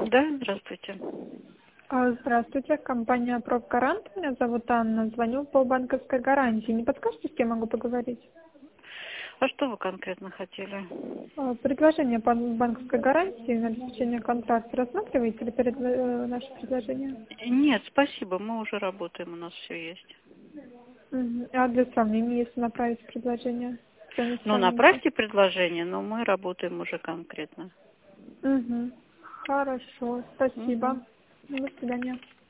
Да, здравствуйте. Здравствуйте, компания «Профгарант». Меня зовут Анна. Звоню по банковской гарантии. Не подскажете, с кем могу поговорить? А что вы конкретно хотели? Предложение по банковской гарантии на обеспечение контракта. Рассматриваете ли наше предложение? Нет, спасибо, мы уже работаем, у нас все есть. А для сравнения, если направить предложение? Стоимость Ну, сравните. направьте предложение, но мы работаем уже конкретно. Хорошо, спасибо. Мгм. До свидания.